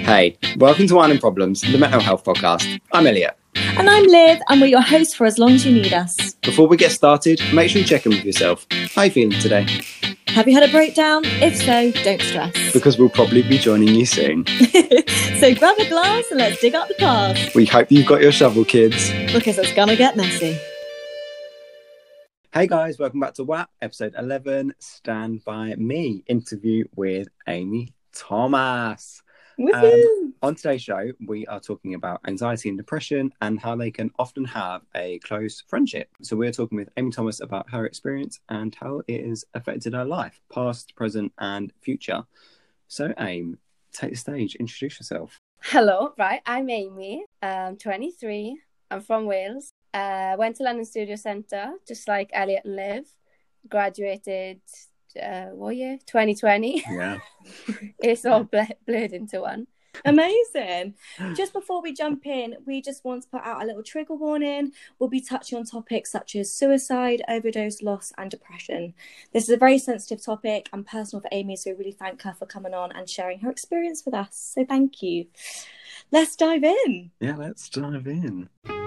Hey, welcome to Wine and Problems, the mental health podcast. I'm Elliot. And I'm Liv, and we're your hosts for as long as you need us. Before we get started, make sure you check in with yourself. How are you feeling today? Have you had a breakdown? If so, don't stress. Because we'll probably be joining you soon. So grab a glass and let's dig up the past. We hope you've got your shovel, kids. Because it's gonna get messy. Hey guys, welcome back to WAP, episode 11, Stand By Me, interview with Amy Thomas. On today's show, we are talking about anxiety and depression and how they can often have a close friendship. So we're talking with Amy Thomas about her experience and how it has affected her life, past, present and future. So Amy, take the stage, introduce yourself. Hello, right, I'm Amy, I'm 23, I'm from Wales. Went to London Studio Centre, just like Elliot and Liv. Graduated, what year? 2020. Yeah. It's all blurred into one. Amazing. Just before we jump in, we just want to put out a little trigger warning. We'll be touching on topics such as suicide, overdose, loss and depression. This is a very sensitive topic and personal for Amy, so we really thank her for coming on and sharing her experience with us. So thank you. Let's dive in. Yeah, let's dive in.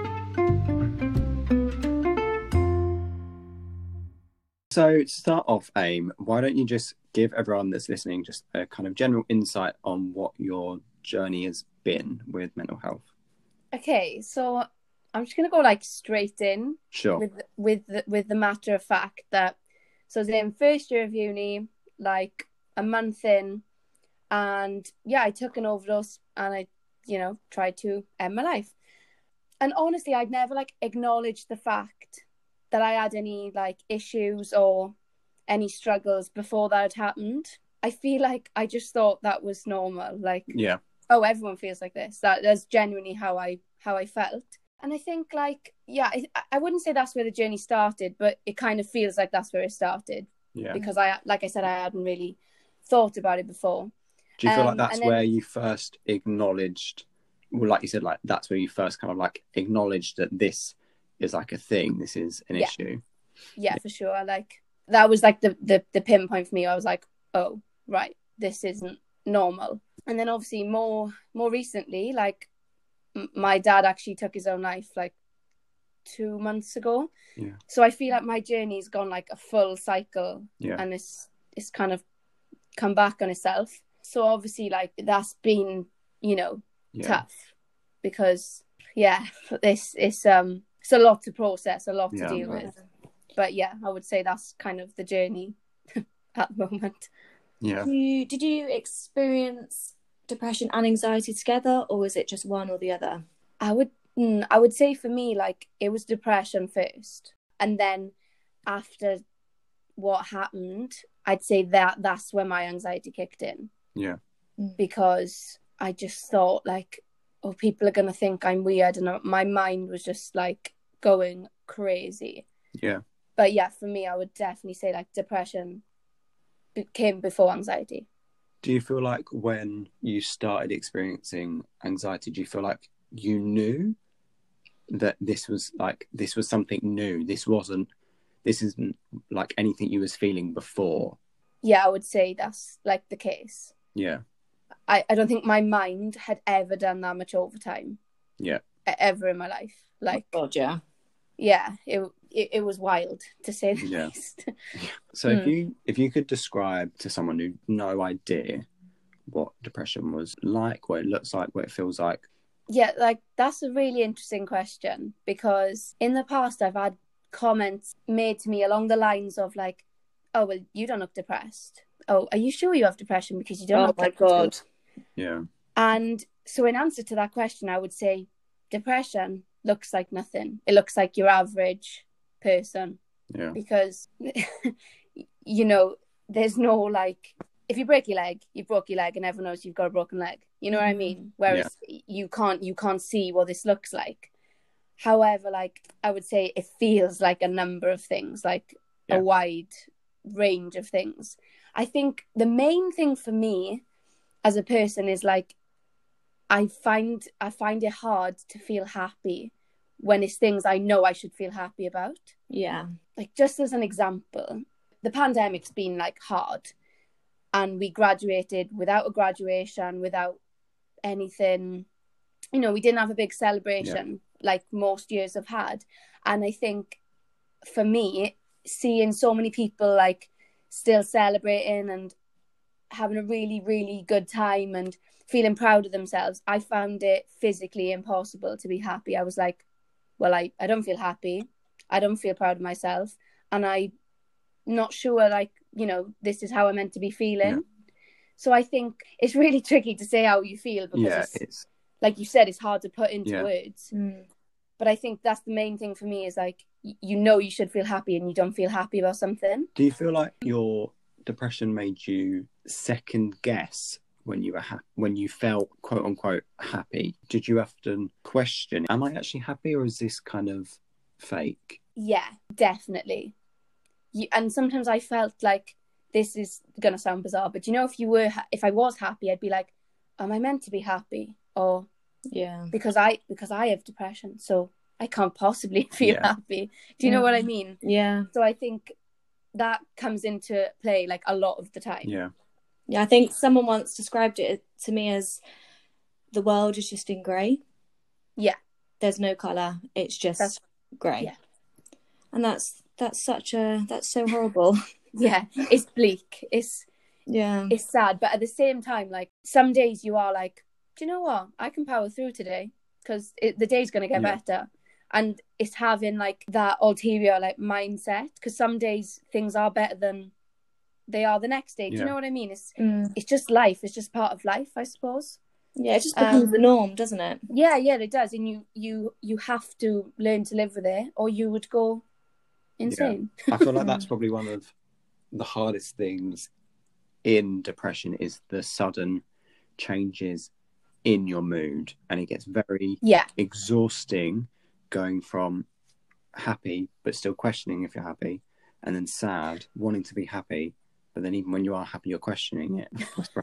So to start off, Aim, why don't you just give everyone that's listening just a kind of general insight on what your journey has been with mental health? Okay, so I'm just gonna go like straight in. Sure. With the matter of fact that so I was in first year of uni, like a month in, and yeah, I took an overdose and I, tried to end my life. And honestly, I'd never like acknowledged the fact that I had any like issues or any struggles before that had happened. I feel like I just thought that was normal. Like, yeah, oh, everyone feels like this. That's genuinely how I felt. And I think like, yeah, I wouldn't say that's where the journey started, but it kind of feels like that's where it started. Yeah. Because I hadn't really thought about it before. Do you feel like that's where you first acknowledged, well, like you said, like that's where you first kind of like acknowledged that this is like a thing, this is an issue? Yeah, for sure. Like that was like the pinpoint for me. I was like, oh, right, this isn't normal. And then obviously more recently, like my dad actually took his own life like 2 months ago. Yeah. So I feel like my journey's gone like a full cycle. Yeah. And it's kind of come back on itself. So obviously like that's been, tough because it's a lot to process, a lot to deal with. But yeah, I would say that's kind of the journey at the moment. Yeah. Did you experience depression and anxiety together, or was it just one or the other? I would say for me, like it was depression first, and then after what happened, I'd say that's when my anxiety kicked in. Yeah. Because I just thought like, oh, people are gonna think I'm weird, and my mind was just like going crazy. Yeah. But yeah, for me, I would definitely say like depression came before anxiety. Do you feel like when you started experiencing anxiety, do you feel like you knew that this was something new? This isn't like anything you was feeling before? Yeah, I would say that's like the case. Yeah. I don't think my mind had ever done that much overtime. Yeah. Ever in my life. Like, oh, God, yeah. Yeah, it was wild, to say the least. So if you could describe to someone who had no idea what depression was like, what it looks like, what it feels like. Yeah, like that's a really interesting question, because in the past I've had comments made to me along the lines of like, oh, well, you don't look depressed. Oh, are you sure you have depression? Because you don't look depressed. Oh my God. Yeah. And so in answer to that question, I would say depression looks like nothing. It looks like your average person. Yeah. Because, there's no like, if you break your leg, you broke your leg and everyone knows you've got a broken leg. You know what I mean? Whereas you can't see what this looks like. However, like I would say it feels like a number of things, like a wide range of things. I think the main thing for me as a person is like I find it hard to feel happy when it's things I know I should feel happy about. Yeah. Like just as an example, the pandemic's been like hard and we graduated without a graduation, without anything, you know, we didn't have a big celebration like most years have had. And I think for me, seeing so many people like still celebrating and having a really, really good time and feeling proud of themselves, I found it physically impossible to be happy. I was like, well, I don't feel happy. I don't feel proud of myself. And I'm not sure, like, you know, this is how I'm meant to be feeling. Yeah. So I think it's really tricky to say how you feel because it's like you said, it's hard to put into words. But I think that's the main thing for me is like, you know, you should feel happy and you don't feel happy about something. Do you feel like your depression made you second guess when you were when you felt quote unquote happy? Did you often question, am I actually happy or is this kind of fake? Yeah, definitely. And sometimes I felt like, this is gonna sound bizarre, but you know, if I was happy, I'd be like, am I meant to be happy? Or because I have depression, so I can't possibly feel happy. Do you know what I mean? Yeah. So I think that comes into play like a lot of the time. Yeah. I think someone once described it to me as the world is just in grey. Yeah. There's no colour. It's just grey. Yeah. And that's so horrible. Yeah. It's bleak. It's sad. But at the same time, like some days you are like, do you know what? I can power through today because the day's going to get better. And it's having like that ulterior like mindset, because some days things are better than they are the next day. Do you know what I mean? It's just life. It's just part of life, I suppose. Yeah, it just becomes the norm, doesn't it? Yeah, it does. And you have to learn to live with it or you would go insane. Yeah. I feel like that's probably one of the hardest things in depression is the sudden changes in your mood, and it gets very exhausting going from happy but still questioning if you're happy, and then sad, wanting to be happy, but then even when you are happy you're questioning it.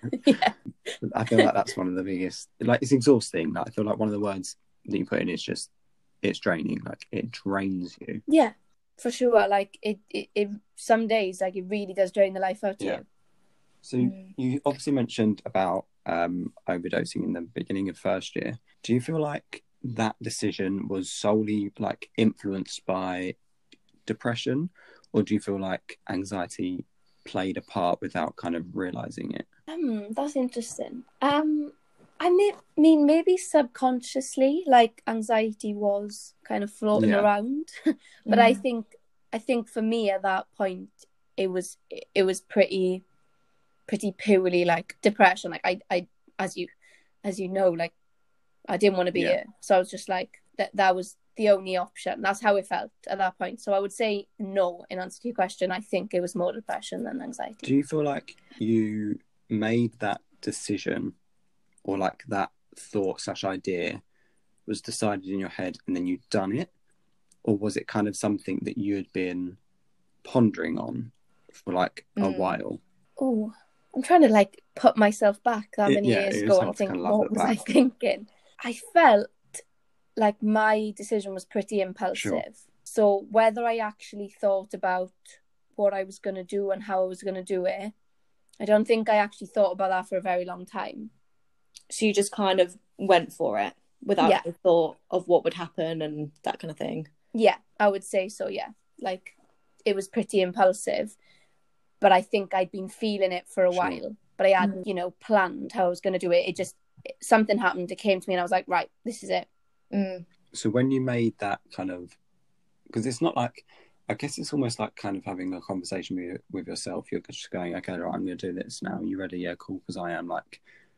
I feel like that's one of the biggest, like, it's exhausting. Like, I feel like one of the words that you put in is just, it's draining. Like, it drains you. Yeah, for sure. Like it some days, like, it really does drain the life out of you. So you obviously mentioned about overdosing in the beginning of first year. Do you feel like that decision was solely like influenced by depression, or do you feel like anxiety played a part without kind of realizing it? That's interesting. I mean maybe subconsciously, like, anxiety was kind of floating around, but I think for me at that point it was pretty purely like depression. Like I as you know, like, I didn't want to be here, so I was just like, that was the only option. That's how it felt at that point. So I would say no, in answer to your question. I think it was more depression than anxiety. Do you feel like you made that decision, or like that thought / idea was decided in your head and then you'd done it, or was it kind of something that you had been pondering on for like a while? Oh, I'm trying to like put myself back that many years ago and think, what was I thinking? I felt like my decision was pretty impulsive. Sure. So whether I actually thought about what I was going to do and how I was going to do it, I don't think I actually thought about that for a very long time. So you just kind of went for it without the thought of what would happen and that kind of thing? Yeah, I would say so, yeah. Like, it was pretty impulsive, but I think I'd been feeling it for a while, but I hadn't, planned how I was going to do it. It just, something happened, it came to me and I was like, right, this is it. So when you made that kind of, because it's not like, I guess it's almost like kind of having a conversation with yourself. You're just going, okay, right, I'm going to do this now. You ready? Yeah, cool, because I am. Like,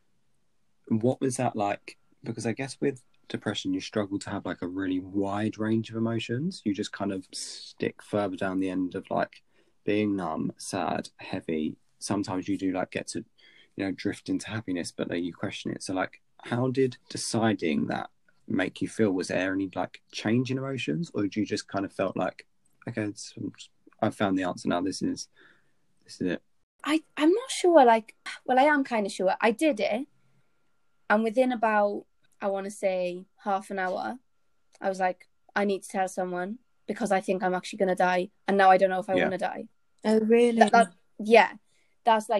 what was that like? Because I guess with depression, you struggle to have like a really wide range of emotions. You just kind of stick further down the end of like being numb, sad, heavy. Sometimes you do like get to, drift into happiness, but then you question it. So like, how did deciding that make you feel? Was there any like change in emotions, or did you just kind of felt like, okay, I found the answer now, this is it? I'm not sure, like, well, I am kind of sure. I did it, and within about, I want to say, half an hour, I was like, I need to tell someone because I think I'm actually going to die, and now I don't know if I want to die. Oh, really? Yeah, that's like,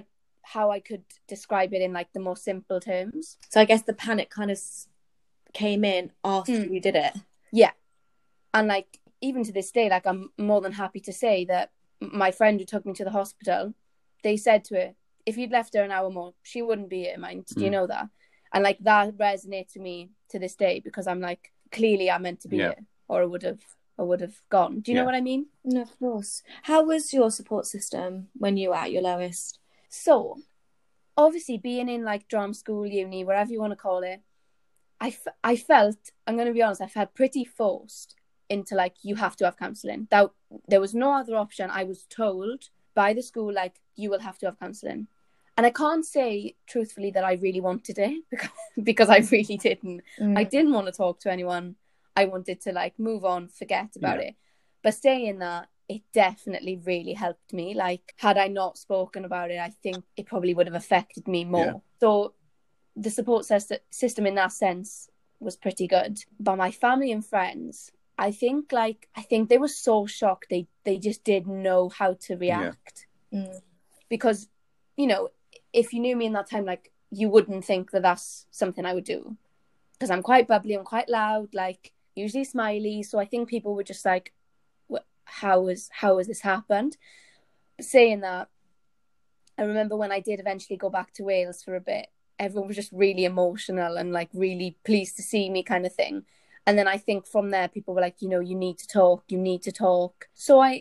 how I could describe it in like the most simple terms. So I guess the panic kind of came in after you did it. Yeah. And like, even to this day, like, I'm more than happy to say that my friend who took me to the hospital, they said to her, if you'd left her an hour more, she wouldn't be here, mind. Do you know that? And like, that resonates to me to this day, because I'm like, clearly I'm meant to be here, or I would have gone. Do you know what I mean? No, of course. How was your support system when you were at your lowest? So, obviously, being in like drama school, uni, whatever you want to call it, I felt, I'm going to be honest, I felt pretty forced into like, you have to have counselling. There was no other option. I was told by the school, like, you will have to have counselling. And I can't say truthfully that I really wanted it, because I really didn't. I didn't want to talk to anyone. I wanted to like move on, forget about it. But saying that, it definitely really helped me. Like, had I not spoken about it, I think it probably would have affected me more. Yeah. So the support system in that sense was pretty good. But my family and friends, I think they were so shocked. They just didn't know how to react. Because, you know, if you knew me in that time, like, you wouldn't think that that's something I would do. Because I'm quite bubbly, I'm quite loud, like, usually smiley. So I think people were just like, how has this happened? Saying that, I remember when I did eventually go back to Wales for a bit, everyone was just really emotional and like really pleased to see me, kind of thing. And then I think from there, people were like, you know, you need to talk. So I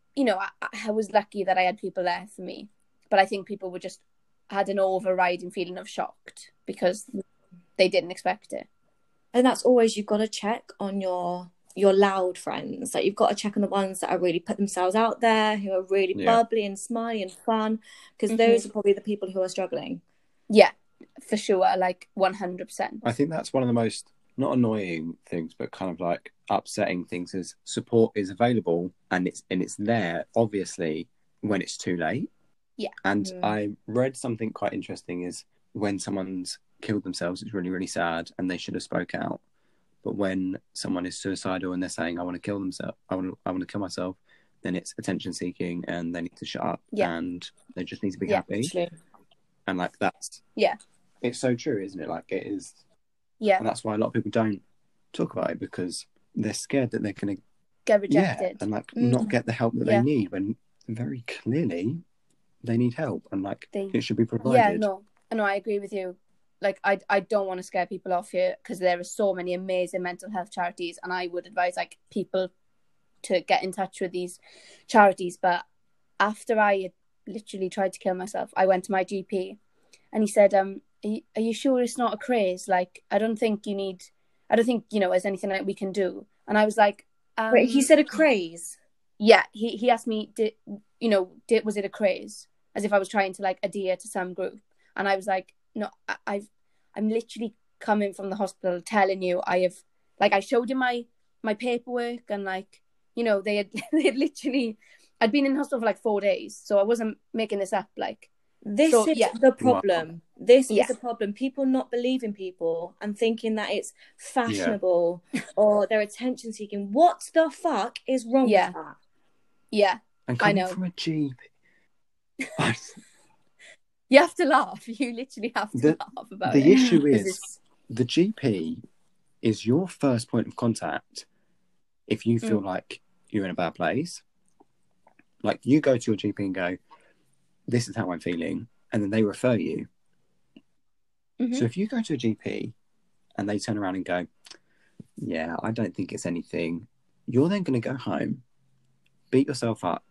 was lucky that I had people there for me. But I think people had an overriding feeling of shocked because they didn't expect it. And that's always, you've got to check on your loud friends. Like, you've got to check on the ones that are really put themselves out there, who are really bubbly and smiley and fun, because those are probably the people who are struggling. Yeah, for sure. Like 100%. I think that's one of the most, not annoying things, but kind of like upsetting things, is support is available and it's there, obviously, when it's too late. Yeah. And I read something quite interesting, is when someone's killed themselves, it's really, really sad and they should have spoke out. But when someone is suicidal and they're saying, I want to kill themselves, I want to kill myself, then it's attention seeking and they need to shut up and they just need to be happy. Actually. And like, that's, it's so true, isn't it? Like, it is. Yeah. And that's why a lot of people don't talk about it, because they're scared that they're going to get rejected and like not get the help that they need, when very clearly they need help and like it should be provided. No, I agree with you. Like, I don't want to scare people off here, because there are so many amazing mental health charities, and I would advise like people to get in touch with these charities. But after I had literally tried to kill myself, I went to my GP and he said, are you sure it's not a craze? Like, I don't think, you know, there's anything that we can do. And I was like, wait, he said a craze? Yeah, he asked me, was it a craze? As if I was trying to like adhere to some group. And I was like, no, I'm literally coming from the hospital telling you I showed him my paperwork, and like, you know, they had literally, I'd been in hospital for like 4 days, so I wasn't making this up. Like, this is the problem. Wow. This is the problem. People not believing people and thinking that it's fashionable or they're attention seeking. What the fuck is wrong with that? Yeah, and coming from a GP. You have to laugh. You literally have to laugh about it. The issue is, the GP is your first point of contact if you feel like you're in a bad place. Like, you go to your GP and go, this is how I'm feeling, and then they refer you. So if you go to a GP and they turn around and go, yeah, I don't think it's anything, you're then going to go home, beat yourself up,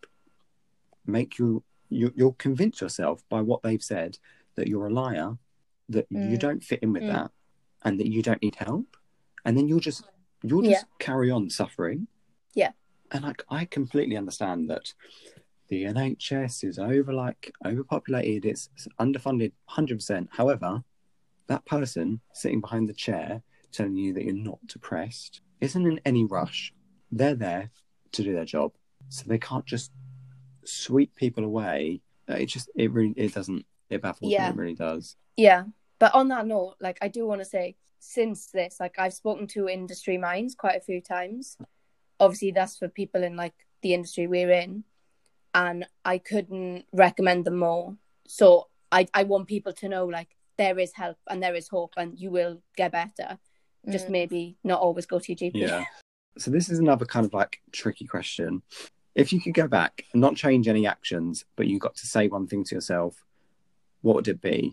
you'll convince yourself by what they've said that you're a liar, that you don't fit in with that, and that you don't need help, and then you'll just carry on suffering. Yeah. And like, I completely understand that the NHS is overpopulated, it's underfunded 100%. However, that person sitting behind the chair telling you that you're not depressed isn't in any rush. They're there to do their job, so they can't just sweep people away. It baffles me. It really does. Yeah. But on that note, like, I do want to say, since this, like, I've spoken to industry minds quite a few times. Obviously, that's for people in like the industry we're in, and I couldn't recommend them more. So I want people to know, like, there is help and there is hope and you will get better. Just maybe not always go to your GP. Yeah. So this is another kind of like tricky question. If you could go back and not change any actions, but you got to say one thing to yourself, what would it be?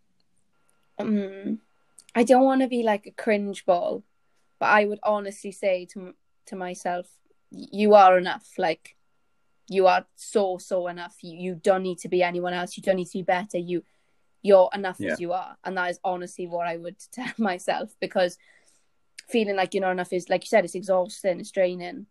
I don't want to be like a cringe ball, but I would honestly say to myself, you are enough. Like, you are so enough. You don't need to be anyone else. You don't need to be better. You're enough as you are. And that is honestly what I would tell myself, because feeling like you're not enough is, like you said, it's exhausting, it's draining.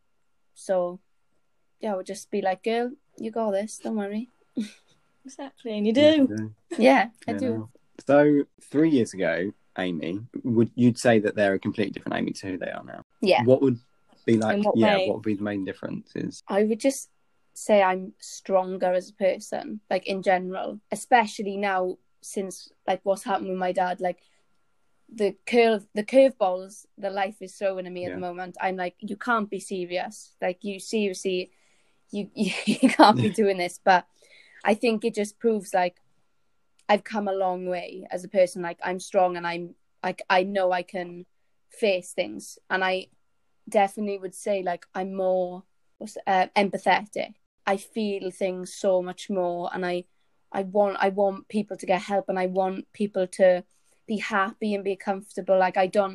So yeah, I would just be like, girl, you got this, don't worry. Exactly, and you do. Yeah, I do. So 3 years ago, Amy, you'd say that they're a completely different Amy to who they are now? Yeah. What would be like, what way? would be the main differences? I would just say I'm stronger as a person, like in general, especially now since like what's happened with my dad, like the curveballs that life is throwing at me at the moment. I'm like, you can't be serious. Like, you seriously, you can't be doing this. But I think it just proves like I've come a long way as a person. Like, I'm strong and I'm like, I know I can face things, and I definitely would say like I'm more empathetic. I feel things so much more, and I want people to get help, and I want people to be happy and be comfortable. Like,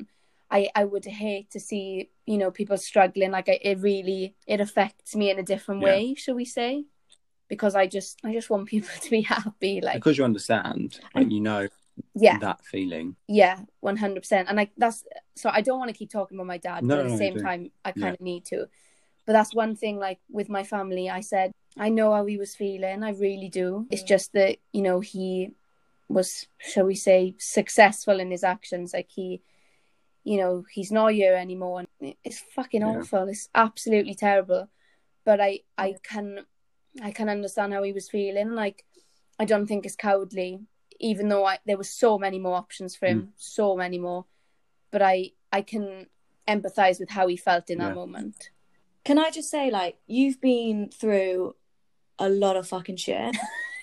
I would hate to see, you know, people struggling. Like, it affects me in a different way, shall we say? Because I just want people to be happy. Like, because you understand, like, you know, that feeling. Yeah, 100%. And like, so I don't want to keep talking about my dad, but at the same time, I kind of need to. But that's one thing, like with my family, I said, I know how he was feeling. I really do. It's just that, you know, he was, shall we say, successful in his actions. Like, he, you know, he's not here anymore. And it's fucking awful. It's absolutely terrible. But I can understand how he was feeling. Like, I don't think it's cowardly, even though there was so many more options for him, so many more. But I can empathise with how he felt in that moment. Can I just say, like, you've been through a lot of fucking shit.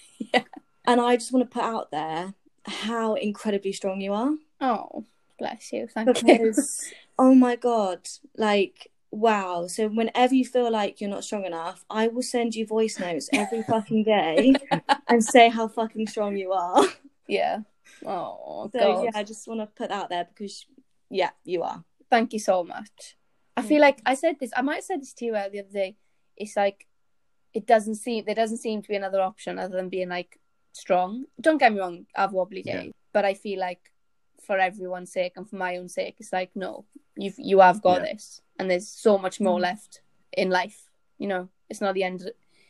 And I just want to put out there how incredibly strong you are. Oh, bless you. Thank you. Oh my God. Like, wow. So whenever you feel like you're not strong enough, I will send you voice notes every fucking day and say how fucking strong you are. Yeah. Oh, so God. Yeah, I just want to put that out there because, yeah, you are. Thank you so much. I feel like I might have said this to you the other day. It's like, there doesn't seem to be another option other than being like strong. Don't get me wrong, I have wobbly days, but I feel like for everyone's sake and for my own sake, it's like, no, you have got this, and there's so much more left in life. You know, it's not the end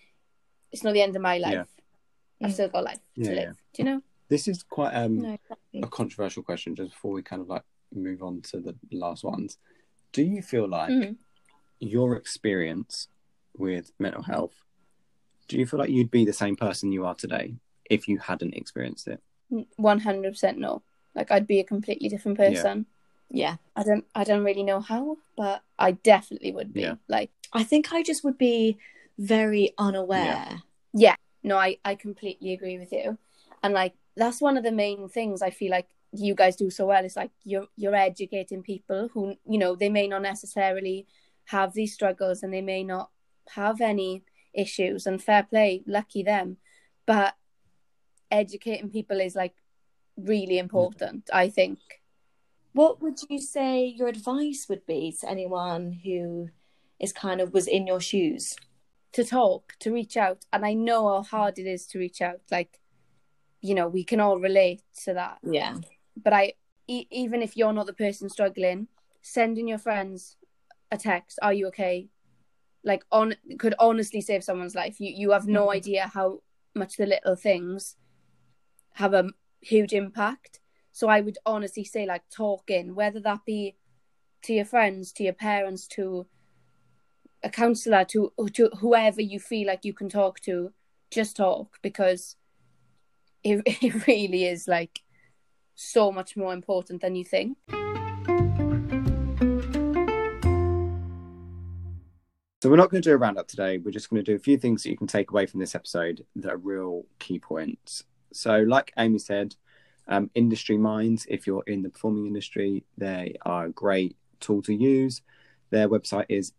of my life. I've still got life to live. Do you know? This is quite a controversial question. Just before we kind of like move on to the last ones, do you feel like your experience with mental health, do you feel like you'd be the same person you are today if you hadn't experienced it? 100% no. Like, I'd be a completely different person. Yeah. I don't really know how, but I definitely would be. Like, I think I just would be very unaware. Yeah. No, I completely agree with you. And like, that's one of the main things I feel like you guys do so well. It's like you're educating people who, you know, they may not necessarily have these struggles and they may not have any issues, and fair play, lucky them. But educating people is like really important, I think. What would you say your advice would be to anyone who is was in your shoes? To talk, to reach out. And I know how hard it is to reach out. Like, you know, we can all relate to that. Yeah. But even if you're not the person struggling, sending your friends a text, are you okay? Like, could honestly save someone's life. You have no idea how much the little things have a huge impact. So I would honestly say, like, talking, whether that be to your friends, to your parents, to a counsellor, to whoever you feel like you can talk to, just talk, because it really is like so much more important than you think. So we're not going to do a roundup today. We're just going to do a few things that you can take away from this episode that are real key points. So like Amy said, Industry Minds, if you're in the performing industry, they are a great tool to use. Their website is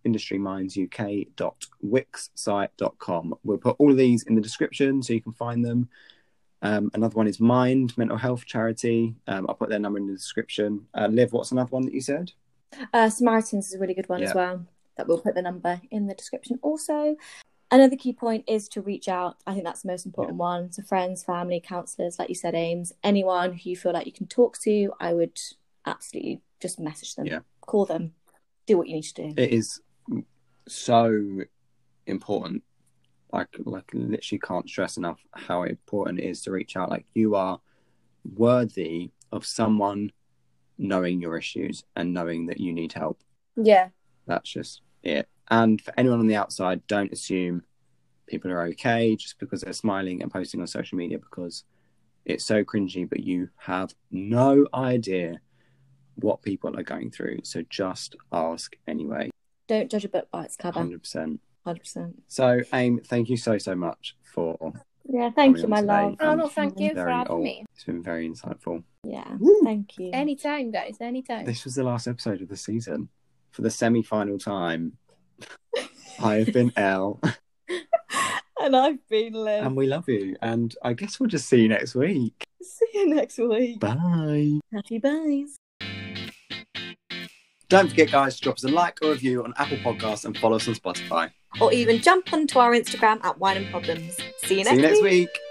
industrymindsuk.wixsite.com. We'll put all of these in the description so you can find them. Another one is Mind, mental health charity. I'll put their number in the description. Liv, what's another one that you said? Samaritans is a really good one as well. That we'll put the number in the description also. Another key point is to reach out. I think that's the most important one. To friends, family, counsellors, like you said, Ames. Anyone who you feel like you can talk to, I would absolutely just message them. Call them. Do what you need to do. It is so important. Like literally can't stress enough how important it is to reach out. Like, you are worthy of someone knowing your issues and knowing that you need help. Yeah. That's just it. And for anyone on the outside, don't assume people are okay just because they're smiling and posting on social media, because it's so cringy, but you have no idea what people are going through. So just ask anyway. Don't judge a book by its cover. 100%. 100%. So, Aim, thank you so much for... Yeah, thank you, my love. Oh, no, thank you for having me. It's been very insightful. Yeah, thank you. Anytime, guys, anytime. This was the last episode of the season. For the semi-final time, I have been Elle. And I've been Liv. And we love you. And I guess we'll just see you next week. See you next week. Bye. Happy buys. Don't forget, guys, to drop us a like or review on Apple Podcasts and follow us on Spotify. Or even jump onto our Instagram at Wine and Problems. See you next week.